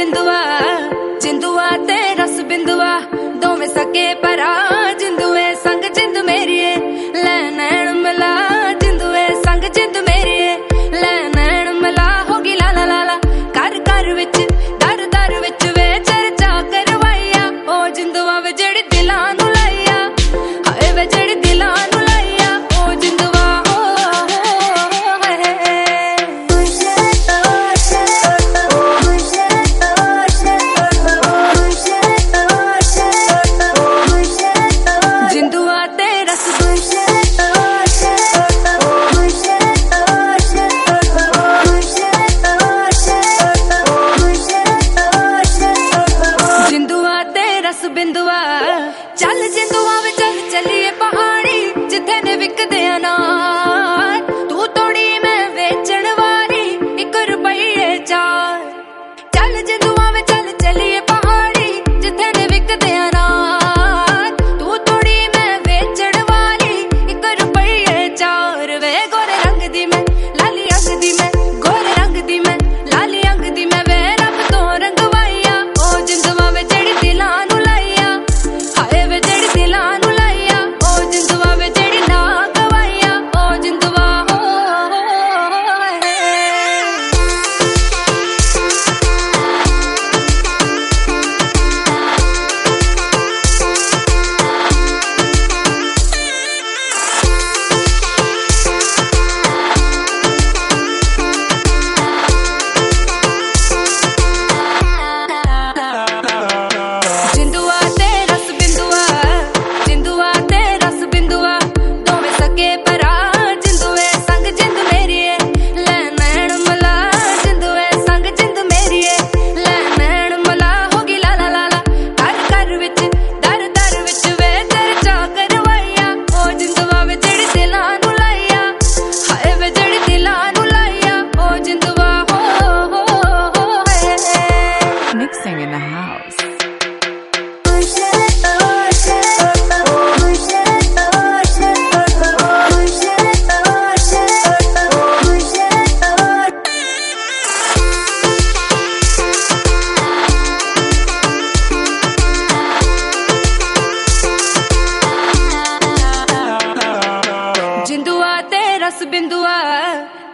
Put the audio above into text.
जिंदुआ जिंदुआ ते रस बिंदुआ दोवें सके भरा जिंदुए संग जिंद मेरी लै नैन मिला जिंदुए संग जिंद मेरी लै नैन मिला होगी लाला लाला घर घर विच दर दर विच वे चर्चा करवाइया ओ जिंदुआ वे जेड़ी दिलां नू लाइया हाय वे जेड़ी दिलां नू लाइया ओ जिंदुआ बिंदुआ चल जिंदुआ वे चल चलिए पहाड़ी जिथे ने विकदे अनार तू तोड़ी मैं वेचण वाली 1 रुपये चार चल जिंदुआ वे चल चलिए पहाड़ी जिथे ने विकदे अनार तू तोड़ी मैं वेचण वाली 1 रुपये चार वे गोरे रंग दी मैं लाली अंग दी मैं गोरे रंग दी मैं लाली अंग दी मैं वे रब तो रंगवाइया ओ जिंदुआ वे जेड़ी दिलां Mixing in the house. जिंदुआ ते रस बिंदुआ